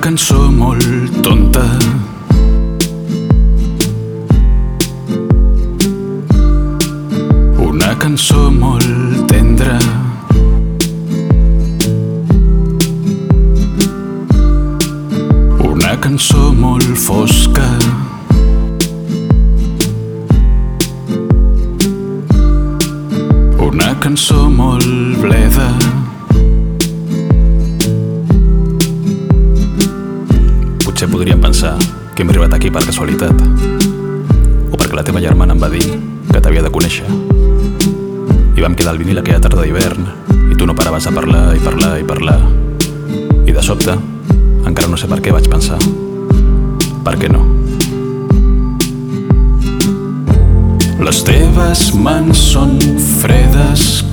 cançó molt tonta, una cançó molt tendra, una cançó molt fosca, una cançó molt bleda. Potser podríem pensar que hem arribat aquí per casualitat, o perquè la teva germana em va dir que t'havia de conèixer i vam quedar al vinil aquella tarda d'hivern i tu no paraves de parlar i parlar i parlar, i de sobte, encara no sé per què vaig pensar, per què no? Les teves mans són fredes